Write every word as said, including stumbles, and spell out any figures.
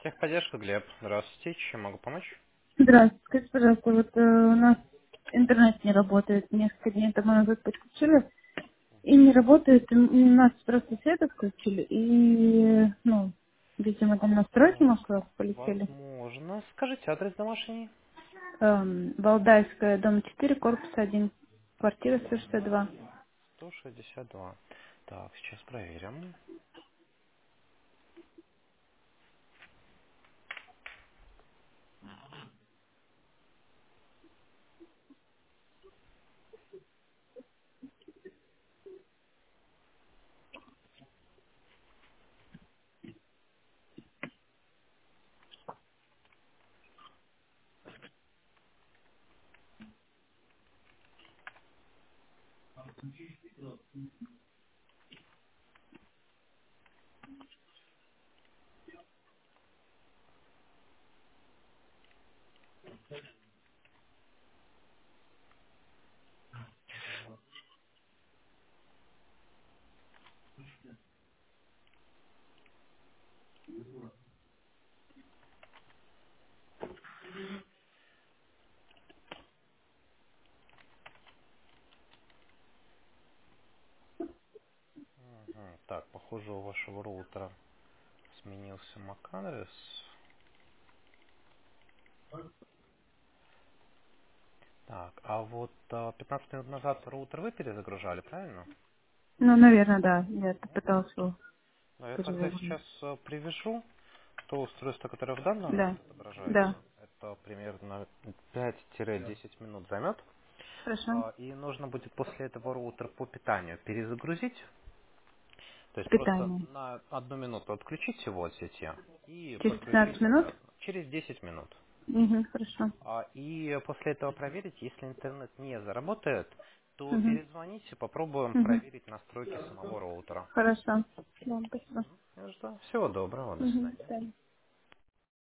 Техподдержка, Глеб. Здравствуйте. Чем могу помочь? Здравствуйте, скажите, пожалуйста, вот э, у нас интернет не работает, несколько дней тому назад подключили, и не работает, и у нас просто свет отключили, и, ну, видимо, там настройки, может, у вас полетели. Возможно. Скажите адрес домашний. Эм, Валдайская, дом четыре, корпус один, квартира сто шестьдесят два. сто шестьдесят два. Так, сейчас проверим. Мгм. Так, похоже, у вашего роутера сменился MAC-адрес. Так, а вот а, пятнадцать минут назад роутер вы перезагружали, правильно? Ну, наверное, да, я Мгм. пытался его Ну, я тогда перезагрузить. сейчас а, привяжу то устройство, которое в данный момент Да, да, отображается. Это примерно пять-десять минут займет. хорошо. А, И нужно будет после этого роутер по питанию перезагрузить. То есть просто Питание. на одну минуту отключить его от сети и Через пятнадцать подключить минут? обратно. Через десять минут. Угу, хорошо. А, И после этого проверить, если интернет не заработает, то Угу, перезвоните, попробуем угу. проверить настройки самого роутера. Хорошо. Да, спасибо. Мгм. Я жду. Всего доброго, до Угу, свидания. да.